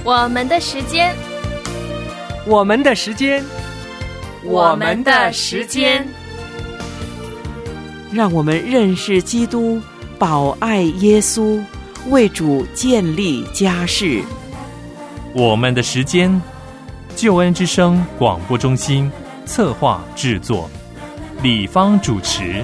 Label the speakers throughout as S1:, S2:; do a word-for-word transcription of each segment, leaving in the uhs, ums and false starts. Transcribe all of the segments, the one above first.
S1: 我们的时间，
S2: 我们的时间，
S1: 我们的时间，
S3: 让我们认识基督，保爱耶稣，为主建立家室。
S4: 我们的时间，救恩之声广播中心策划制作，李芳主持。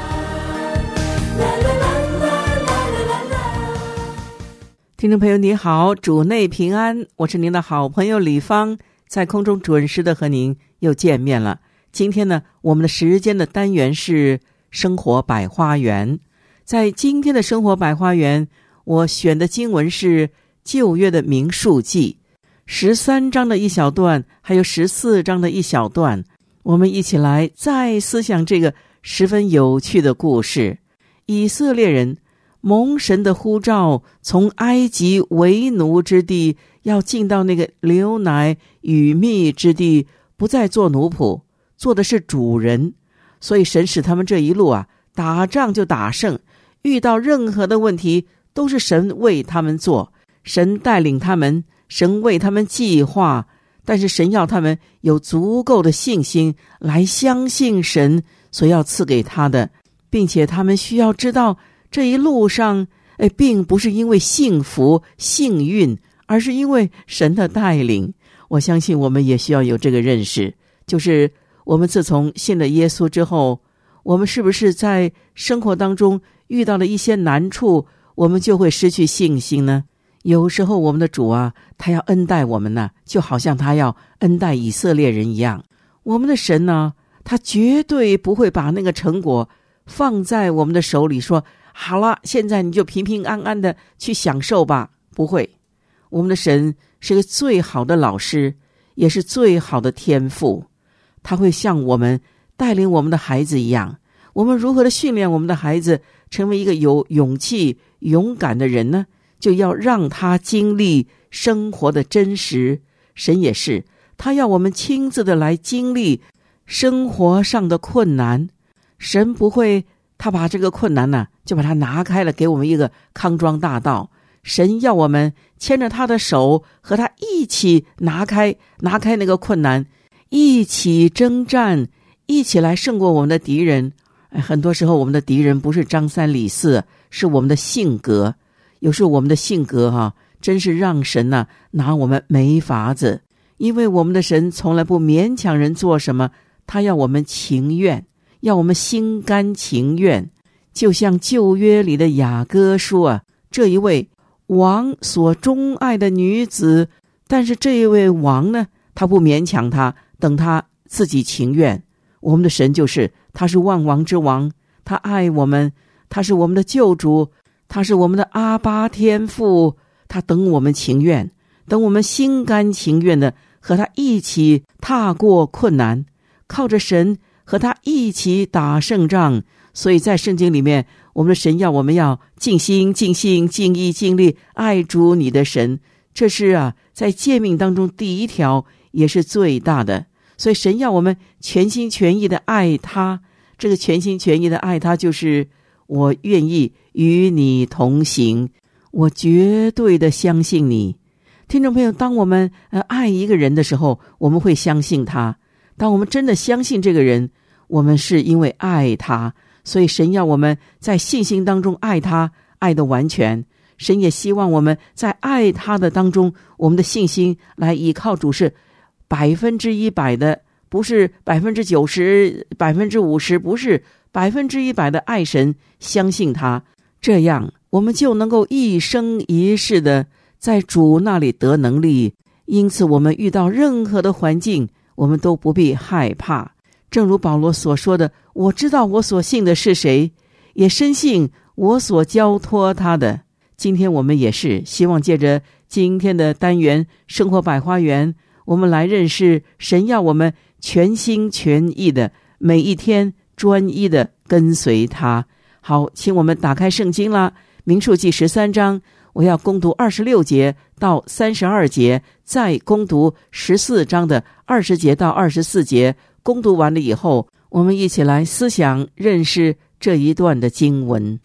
S3: 听众朋友你好，主内平安，我是您的好朋友李芳，在空中准时的和您又见面了。今天呢，我们的时间的单元是生活百花园。在今天的生活百花园，我选的经文是旧约的民数记十三章的一小段，还有十四章的一小段。我们一起来再思想这个十分有趣的故事。以色列人蒙神的呼召，从埃及为奴之地要进到那个流奶与蜜之地，不再做奴仆，做的是主人。所以神使他们这一路啊，打仗就打胜，遇到任何的问题都是神为他们做，神带领他们，神为他们计划。但是神要他们有足够的信心来相信神所要赐给他的，并且他们需要知道这一路上哎，并不是因为幸福幸运，而是因为神的带领。我相信我们也需要有这个认识，就是我们自从信了耶稣之后，我们是不是在生活当中遇到了一些难处，我们就会失去信心呢？有时候我们的主啊，他要恩待我们呢，就好像他要恩待以色列人一样。我们的神呢，他绝对不会把那个成果放在我们的手里，说好了，现在你就平平安安的去享受吧。不会，我们的神是个最好的老师，也是最好的天父。他会像我们带领我们的孩子一样，我们如何的训练我们的孩子成为一个有勇气勇敢的人呢？就要让他经历生活的真实。神也是，他要我们亲自的来经历生活上的困难。神不会他把这个困难呢，就把它拿开了，给我们一个康庄大道。神要我们牵着他的手，和他一起拿开拿开那个困难，一起征战，一起来胜过我们的敌人。哎，很多时候我们的敌人不是张三李四，是我们的性格。有时候我们的性格哈、啊，真是让神呐、啊、拿我们没法子。因为我们的神从来不勉强人做什么，他要我们情愿，要我们心甘情愿。就像旧约里的雅歌说啊，这一位王所钟爱的女子，但是这一位王呢，他不勉强他，等他自己情愿。我们的神就是，他是万王之王，他爱我们，他是我们的救主，他是我们的阿爸天父，他等我们情愿，等我们心甘情愿的和他一起踏过困难，靠着神和他一起打胜仗。所以在圣经里面，我们的神要我们要尽心尽性尽意尽力爱主你的神，这是啊，在诫命当中第一条，也是最大的。所以神要我们全心全意的爱他，这个全心全意的爱他，就是我愿意与你同行，我绝对的相信你。听众朋友，当我们呃爱一个人的时候，我们会相信他。当我们真的相信这个人，我们是因为爱他。所以神要我们在信心当中爱他，爱得完全。神也希望我们在爱他的当中，我们的信心来依靠主是百分之一百的，不是百分之九十、百分之五十，不是百分之一百的爱神，相信他。这样我们就能够一生一世的在主那里得能力。因此我们遇到任何的环境，我们都不必害怕。正如保罗所说的，我知道我所信的是谁，也深信我所交托他的。今天我们也是希望借着今天的单元生活百花园，我们来认识神要我们全心全意的每一天专一的跟随他。好，请我们打开圣经啦，民数记十三章，我要攻读二十六节到三十二节，再攻读十四章的二十节到二十四节。攻读完了以后，我们一起来思想认识这一段的经文。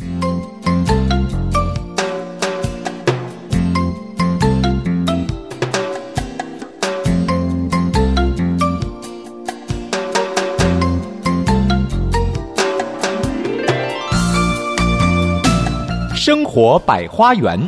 S5: 生活百花园。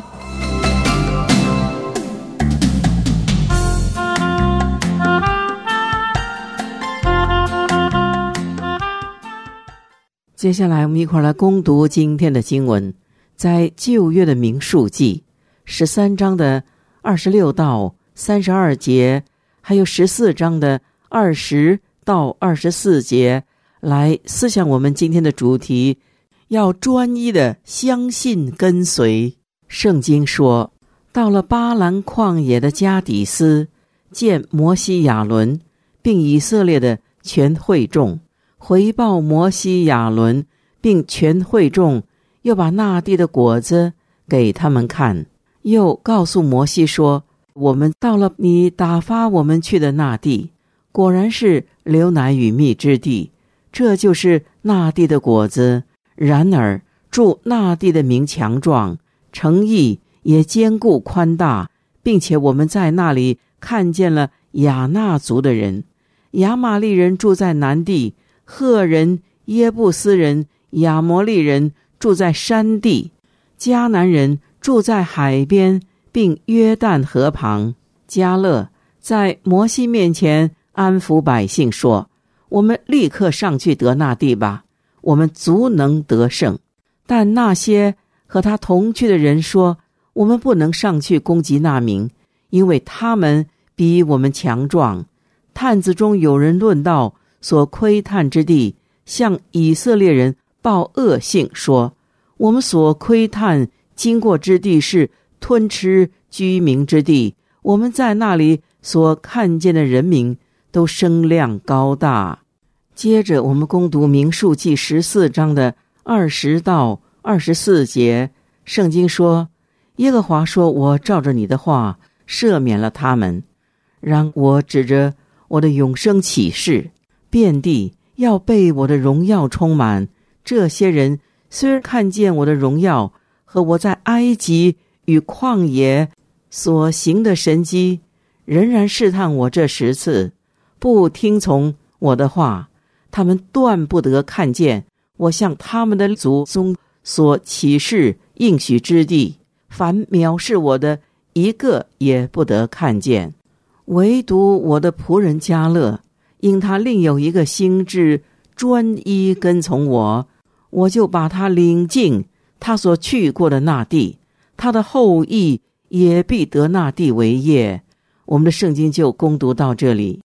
S3: 接下来我们一块儿来攻读今天的经文，在旧约的民数记十三章的二十六到三十二节，还有十四章的二十到二十四节，来思想我们今天的主题，要专一的相信跟随。圣经说，到了巴兰旷野的加底斯，见摩西亚伦并以色列的全会众，回报摩西亚伦并全会众，又把那地的果子给他们看，又告诉摩西说，我们到了你打发我们去的那地，果然是流奶与蜜之地，这就是那地的果子。然而住那地的民强壮，城邑也坚固宽大，并且我们在那里看见了亚衲族的人，亚玛利人住在南地，赫人、耶布斯人、亚摩利人住在山地，迦南人住在海边，并约旦河旁。迦勒在摩西面前安抚百姓说，我们立刻上去得那地吧，我们足能得胜。但那些和他同去的人说，我们不能上去攻击那民，因为他们比我们强壮。探子中有人论到所窥探之地，向以色列人报恶信说，我们所窥探经过之地是吞吃居民之地，我们在那里所看见的人民都声量高大。接着我们攻读民数记十四章的二十到二十四节，圣经说，耶和华说，我照着你的话赦免了他们，让我指着我的永生启示，遍地要被我的荣耀充满。这些人虽然看见我的荣耀和我在埃及与旷野所行的神迹，仍然试探我这十次，不听从我的话，他们断不得看见我向他们的祖宗所启示应许之地，凡藐视我的，一个也不得看见。唯独我的仆人迦勒，因他另有一个心志，专一跟从我，我就把他领进他所去过的那地，他的后裔也必得那地为业。我们的圣经就攻读到这里。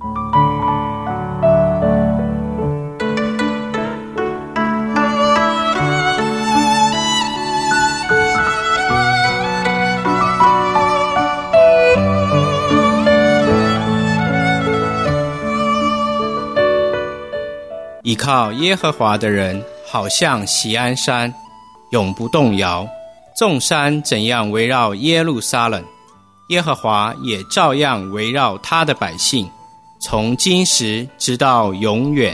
S6: 依靠耶和华的人，好像锡安山，永不动摇。众山怎样围绕耶路撒冷，耶和华也照样围绕他的百姓，从今时直到永远。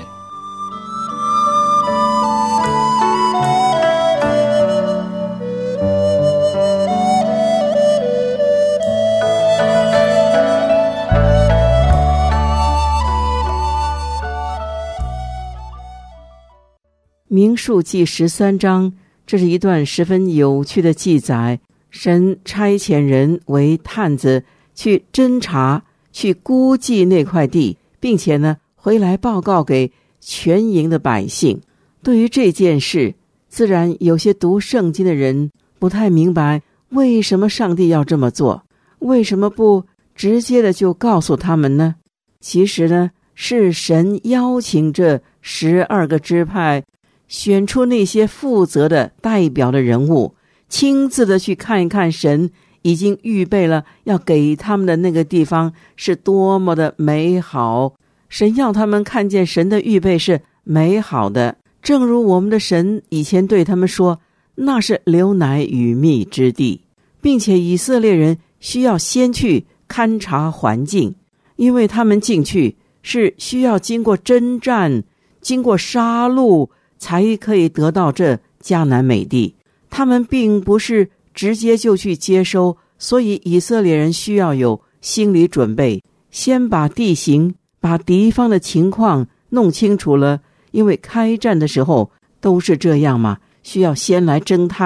S3: 民数记十三章，这是一段十分有趣的记载。神差遣人为探子，去侦查，去估计那块地，并且呢，回来报告给全营的百姓。对于这件事，自然有些读圣经的人不太明白，为什么上帝要这么做？为什么不直接的就告诉他们呢？其实呢，是神邀请这十二个支派选出那些负责的代表的人物，亲自的去看一看神已经预备了要给他们的那个地方是多么的美好。神要他们看见神的预备是美好的，正如我们的神以前对他们说，那是流奶与蜜之地，并且以色列人需要先去勘察环境，因为他们进去是需要经过征战，经过杀戮，才可以得到这迦南美地。他们并不是直接就去接收，所以以色列人需要有心理准备，先把地形、把敌方的情况弄清楚了。因为开战的时候都是这样嘛，需要先来侦探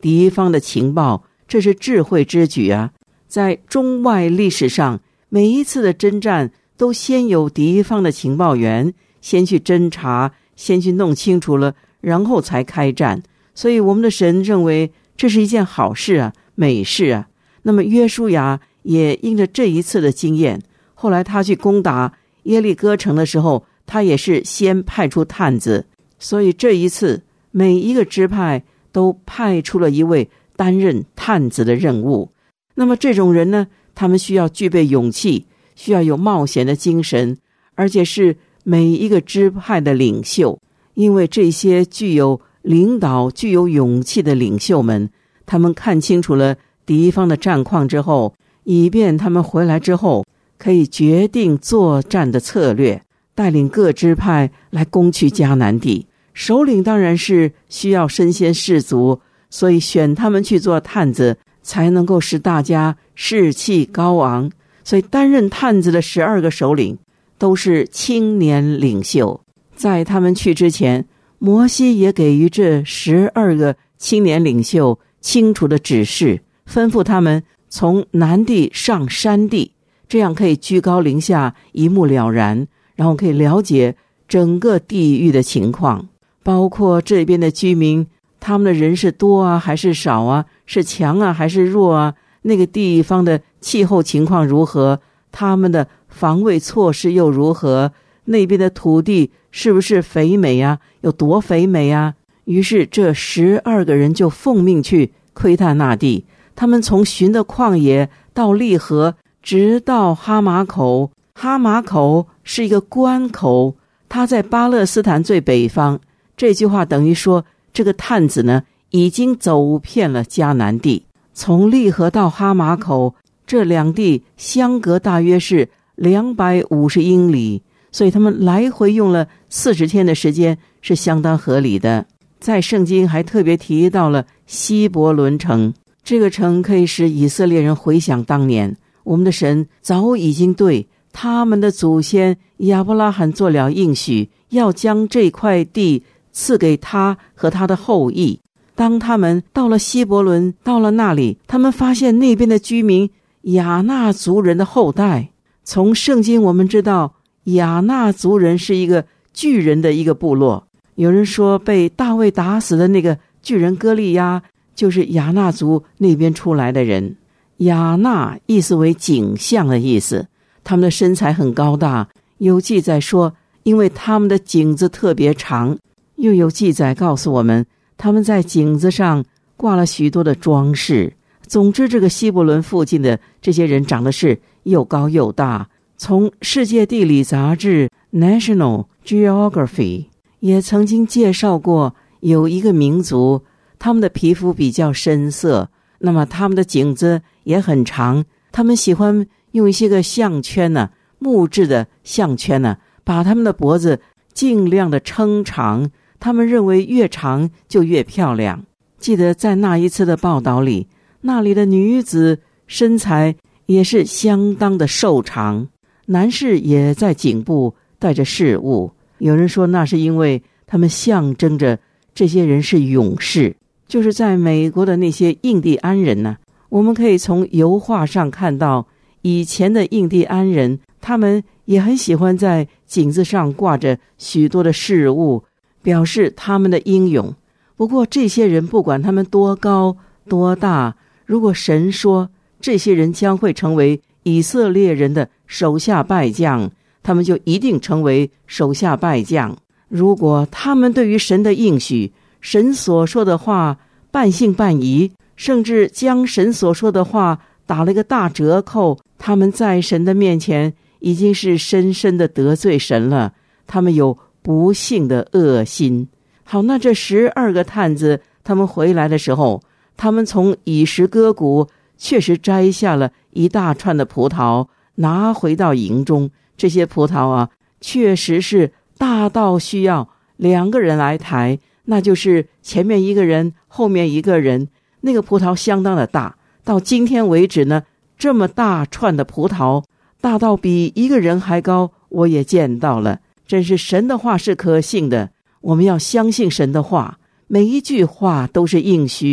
S3: 敌方的情报，这是智慧之举啊。在中外历史上，每一次的征战都先有敌方的情报员先去侦查，先去弄清楚了，然后才开战。所以我们的神认为这是一件好事啊，美事啊。那么约书亚也因着这一次的经验，后来他去攻打耶利哥城的时候，他也是先派出探子。所以这一次每一个支派都派出了一位担任探子的任务。那么这种人呢，他们需要具备勇气，需要有冒险的精神，而且是每一个支派的领袖。因为这些具有领导、具有勇气的领袖们，他们看清楚了敌方的战况之后，以便他们回来之后可以决定作战的策略，带领各支派来攻取迦南地。首领当然是需要身先士卒，所以选他们去做探子，才能够使大家士气高昂。所以担任探子的十二个首领都是青年领袖。在他们去之前，摩西也给予这十二个青年领袖清楚的指示，吩咐他们从南地上山地，这样可以居高临下，一目了然，然后可以了解整个地域的情况，包括这边的居民，他们的人是多啊还是少啊，是强啊还是弱啊，那个地方的气候情况如何，他们的防卫措施又如何，那边的土地是不是肥美啊，有多肥美啊。于是这十二个人就奉命去窥探那地，他们从寻的旷野到利河，直到哈马口。哈马口是一个关口，它在巴勒斯坦最北方。这句话等于说，这个探子呢已经走遍了迦南地。从利河到哈马口，这两地相隔大约是两百五十英里，所以他们来回用了四十天的时间，是相当合理的。在圣经还特别提到了希伯伦城，这个城可以使以色列人回想当年，我们的神早已经对他们的祖先亚伯拉罕做了应许，要将这块地赐给他和他的后裔。当他们到了希伯伦，到了那里，他们发现那边的居民亚纳族人的后代。从圣经我们知道，亚纳族人是一个巨人的一个部落。有人说被大卫打死的那个巨人歌利亚就是亚纳族那边出来的人。亚纳意思为景象的意思，他们的身材很高大，有记载说因为他们的颈子特别长，又有记载告诉我们他们在颈子上挂了许多的装饰。总之这个希伯伦附近的这些人长得是又高又大。从世界地理杂志 National Geography 也曾经介绍过，有一个民族，他们的皮肤比较深色，那么他们的颈子也很长，他们喜欢用一些个项圈呢、啊，木质的项圈呢、啊，把他们的脖子尽量的撑长，他们认为越长就越漂亮。记得在那一次的报道里，那里的女子身材也是相当的瘦长，男士也在颈部带着饰物。有人说那是因为他们象征着这些人是勇士。就是在美国的那些印第安人呢，我们可以从油画上看到以前的印第安人，他们也很喜欢在颈子上挂着许多的饰物，表示他们的英勇。不过这些人不管他们多高多大，如果神说这些人将会成为以色列人的手下败将，他们就一定成为手下败将。如果他们对于神的应许，神所说的话半信半疑，甚至将神所说的话打了一个大折扣，他们在神的面前已经是深深的得罪神了，他们有不幸的恶心。好，那这十二个探子他们回来的时候，他们从以实割谷确实摘下了一大串的葡萄，拿回到营中。这些葡萄啊，确实是大到需要两个人来抬，那就是前面一个人，后面一个人。那个葡萄相当的大，到今天为止呢，这么大串的葡萄，大到比一个人还高，我也见到了。真是神的话是可信的，我们要相信神的话，每一句话都是应许，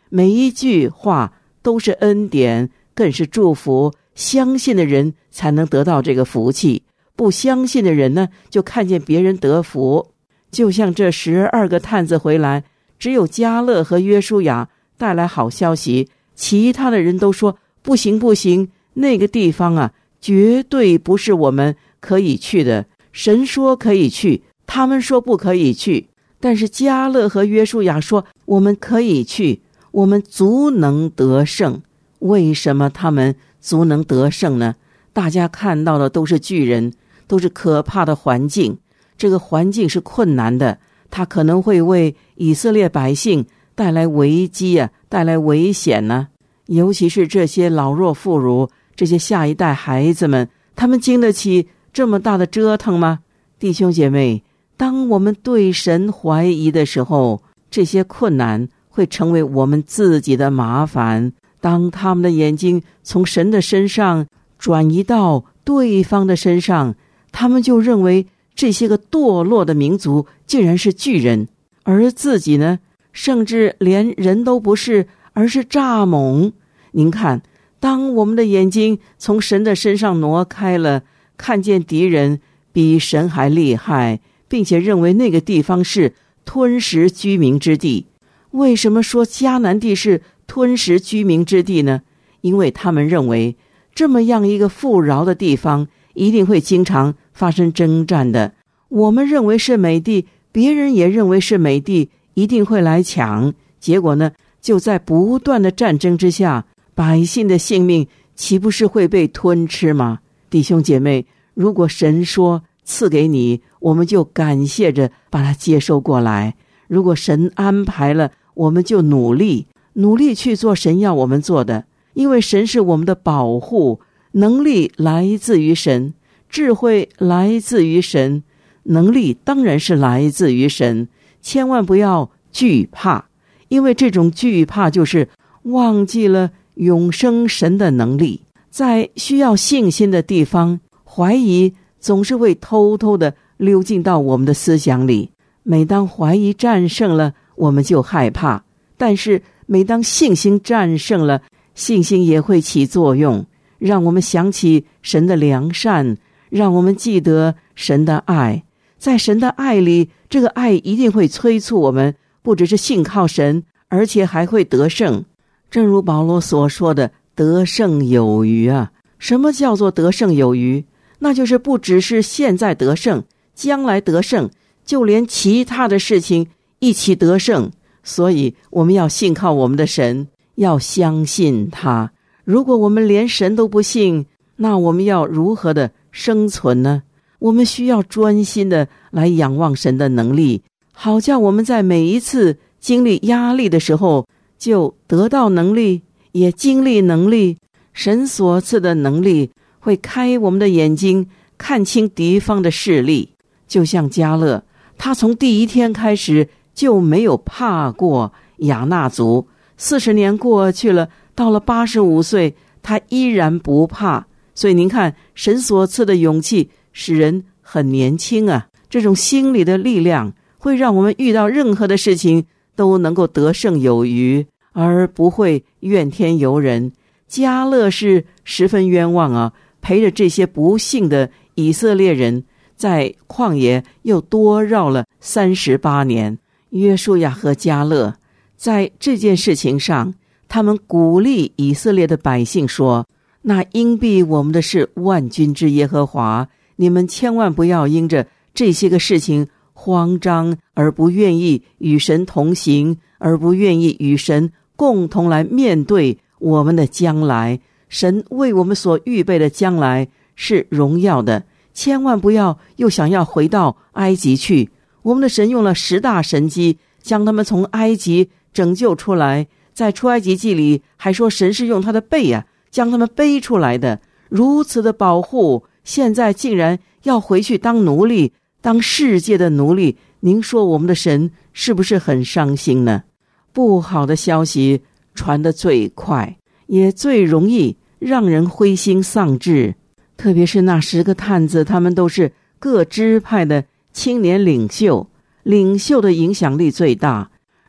S3: 每一句话都是恩典，更是祝福。相信的人才能得到这个福气，不相信的人呢，就看见别人得福。就像这十二个探子回来，只有迦勒和约书亚带来好消息，其他的人都说不行不行，那个地方啊，绝对不是我们可以去的。神说可以去，他们说不可以去。但是迦勒和约书亚说我们可以去，我们足能得胜。为什么他们足能得胜呢？大家看到的都是巨人，都是可怕的环境，这个环境是困难的，它可能会为以色列百姓带来危机啊，带来危险呢、啊。尤其是这些老弱妇孺，这些下一代孩子们，他们经得起这么大的折腾吗？弟兄姐妹，当我们对神怀疑的时候，这些困难会成为我们自己的麻烦。当他们的眼睛从神的身上转移到对方的身上，他们就认为这些个堕落的民族竟然是巨人，而自己呢，甚至连人都不是，而是蚱蜢。您看，当我们的眼睛从神的身上挪开了，看见敌人比神还厉害，并且认为那个地方是吞食居民之地。为什么说迦南地是吞食居民之地呢？因为他们认为这么样一个富饶的地方一定会经常发生征战的。我们认为是美地，别人也认为是美地，一定会来抢。结果呢，就在不断的战争之下，百姓的性命岂不是会被吞吃吗？弟兄姐妹，如果神说赐给你，我们就感谢着把它接收过来。如果神安排了，我们就努力努力去做神要我们做的，因为神是我们的保护，能力来自于神，智慧来自于神，能力当然是来自于神。千万不要惧怕，因为这种惧怕就是忘记了永生神的能力。在需要信心的地方，怀疑总是会偷偷的溜进到我们的思想里。每当怀疑战胜了，我们就害怕，但是每当信心战胜了，信心也会起作用，让我们想起神的良善，让我们记得神的爱。在神的爱里，这个爱一定会催促我们不只是信靠神，而且还会得胜。正如保罗所说的，得胜有余啊！什么叫做得胜有余？那就是不只是现在得胜，将来得胜，就连其他的事情一起得胜。所以我们要信靠我们的神，要相信他。如果我们连神都不信，那我们要如何的生存呢？我们需要专心的来仰望神的能力，好叫我们在每一次经历压力的时候，就得到能力，也经历能力。神所赐的能力会开我们的眼睛，看清敌方的势力。就像迦勒，他从第一天开始就没有怕过亚衲族，四十年过去了，到了八十五岁，他依然不怕。所以您看，神所赐的勇气使人很年轻啊，这种心理的力量会让我们遇到任何的事情都能够得胜有余，而不会怨天尤人。迦勒是十分冤枉啊，陪着这些不幸的以色列人在旷野又多绕了三十八年。约书亚和迦勒在这件事情上，他们鼓励以色列的百姓说，那荫庇我们的是万军之耶和华，你们千万不要因着这些个事情慌张，而不愿意与神同行，而不愿意与神共同来面对我们的将来。神为我们所预备的将来是荣耀的，千万不要又想要回到埃及去。我们的神用了十大神迹将他们从埃及拯救出来，在出埃及记里还说神是用他的背啊将他们背出来的，如此的保护，现在竟然要回去当奴隶，当世界的奴隶。您说我们的神是不是很伤心呢？不好的消息传得最快，也最容易让人灰心丧志。特别是那十个探子，他们都是各支派的青年领袖，领袖的影响力最大，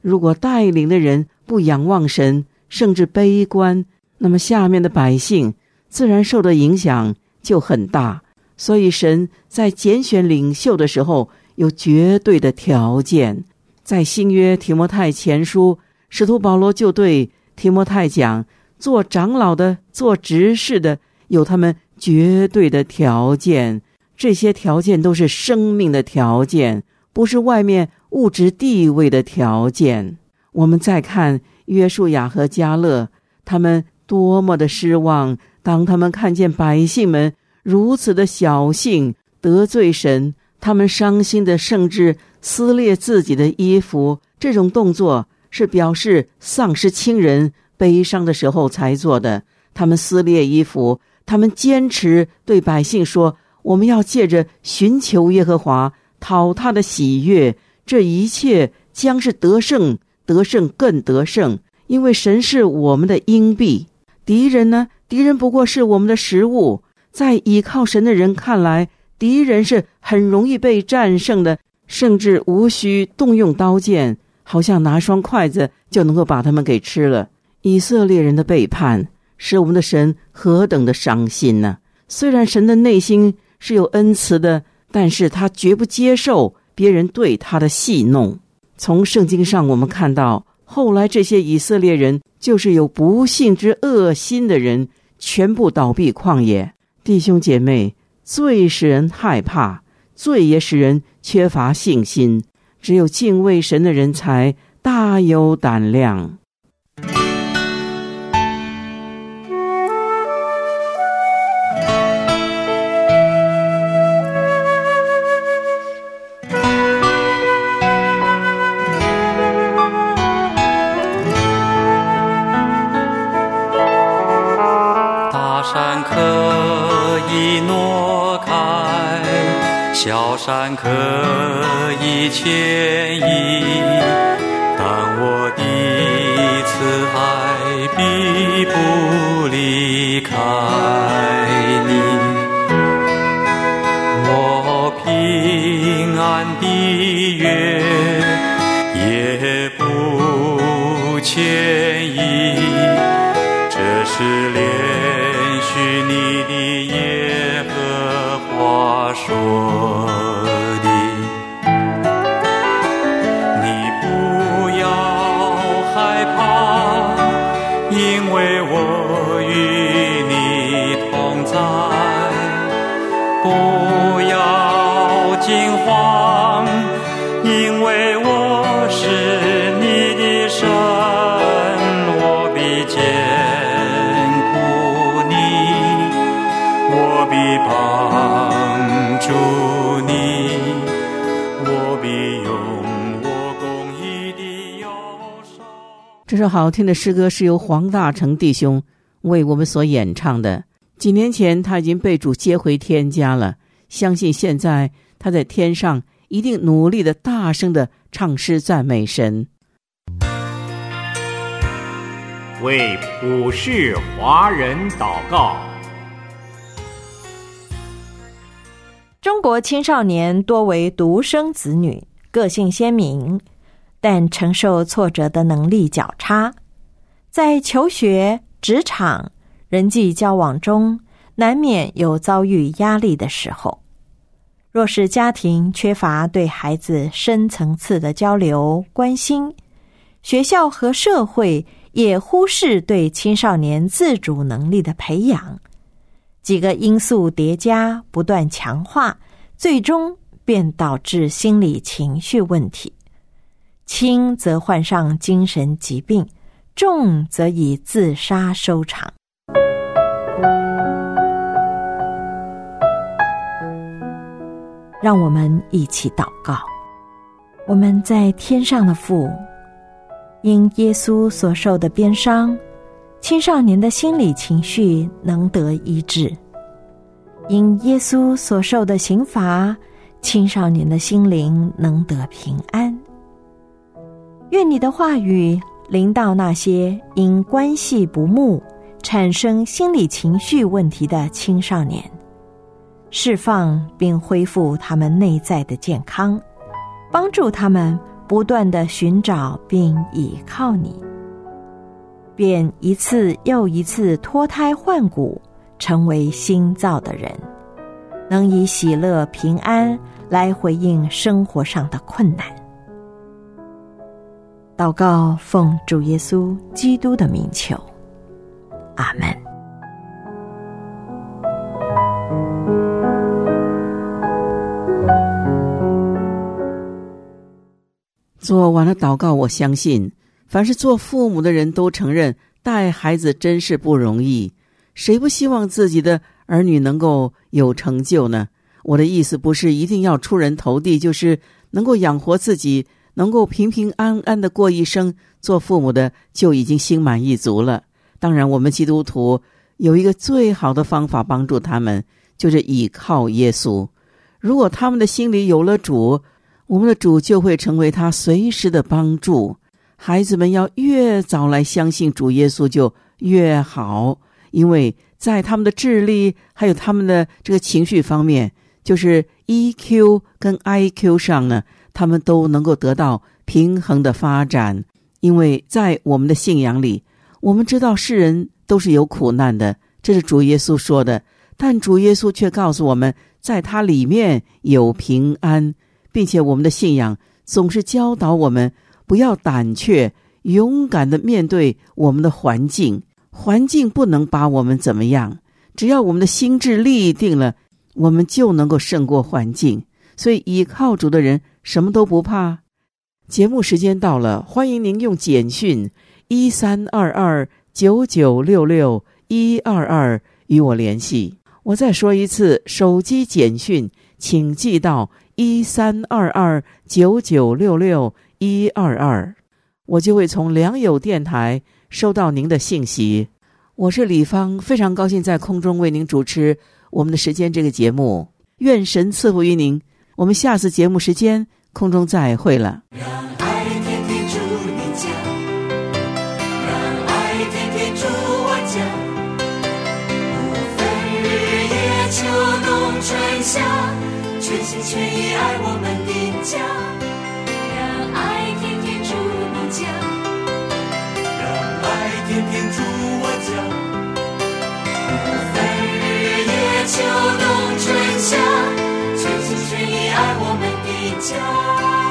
S3: 如果带领的人不仰望神，甚至悲观，那么下面的百姓自然受的影响就很大。所以神在拣选领袖的时候有绝对的条件。在新约提摩太前书，使徒保罗就对提摩太讲，做长老的，做执事的，有他们绝对的条件。这些条件都是生命的条件，不是外面物质地位的条件。我们再看约书亚和迦勒，他们多么的失望，当他们看见百姓们如此的小信，得罪神，他们伤心的甚至撕裂自己的衣服。这种动作是表示丧失亲人悲伤的时候才做的。他们撕裂衣服，他们坚持对百姓说，我们要借着寻求耶和华，讨他的喜悦，这一切将是得胜，得胜更得胜，因为神是我们的荫庇。敌人呢？敌人不过是我们的食物。在倚靠神的人看来，敌人是很容易被战胜的，甚至无需动用刀剑，好像拿双筷子就能够把他们给吃了。以色列人的背叛使我们的神何等的伤心呢？虽然神的内心是有恩慈的，但是他绝不接受别人对他的戏弄。从圣经上我们看到，后来这些以色列人就是有不幸之恶心的人，全部倒闭旷野。弟兄姐妹，罪使人害怕，罪也使人缺乏信心，只有敬畏神的人才大有胆量。
S5: 小山可以迁移，但我的慈爱必不离开你。我平安的约也不迁移，这是连续你的耶和华说。
S3: 这首好听的诗歌是由黄大成弟兄为我们所演唱的。几年前他已经被主接回天家了，相信现在他在天上一定努力的大声的唱诗赞美神。
S7: 为普世华人祷告。
S8: 中国青少年多为独生子女，个性鲜明，但承受挫折的能力较差，在求学、职场、人际交往中，难免有遭遇压力的时候。若是家庭缺乏对孩子深层次的交流、关心，学校和社会也忽视对青少年自主能力的培养，几个因素叠加，不断强化，最终便导致心理情绪问题。轻则患上精神疾病，重则以自杀收场。让我们一起祷告。我们在天上的父，因耶稣所受的鞭伤，青少年的心理情绪能得医治；因耶稣所受的刑罚，青少年的心灵能得平安。愿你的话语临到那些因关系不睦产生心理情绪问题的青少年，释放并恢复他们内在的健康，帮助他们不断地寻找并倚靠你，便一次又一次脱胎换骨，成为新造的人，能以喜乐平安来回应生活上的困难。祷告奉主耶稣基督的名求，阿们。
S3: 做完了祷告，我相信凡是做父母的人都承认带孩子真是不容易，谁不希望自己的儿女能够有成就呢？我的意思不是一定要出人头地，就是能够养活自己，能够平平安安的过一生，做父母的就已经心满意足了。当然我们基督徒有一个最好的方法帮助他们，就是倚靠耶稣。如果他们的心里有了主，我们的主就会成为他随时的帮助。孩子们要越早来相信主耶稣就越好，因为在他们的智力还有他们的这个情绪方面，就是 E Q 跟 I Q 上呢，他们都能够得到平衡的发展。因为在我们的信仰里，我们知道世人都是有苦难的，这是主耶稣说的，但主耶稣却告诉我们，在他里面有平安，并且我们的信仰总是教导我们不要胆怯，勇敢地面对我们的环境。环境不能把我们怎么样，只要我们的心志立定了，我们就能够胜过环境。所以倚靠主的人什么都不怕。节目时间到了，欢迎您用简讯一三二二九九六六一二二与我联系。我再说一次，手机简讯请寄到一三二二九九六六一二二，我就会从良友电台收到您的信息。我是李芳，非常高兴在空中为您主持我们的时间这个节目，愿神赐福于您。我们下次节目时间空中再会了。
S9: 让爱天天住你家，让爱天天住我家，不分日夜秋冬春夏，全心全意爱我们的家。
S1: 让爱天天住你家，
S9: 让爱天天住我家，不分日夜秋冬春夏，全心全意爱我们的家。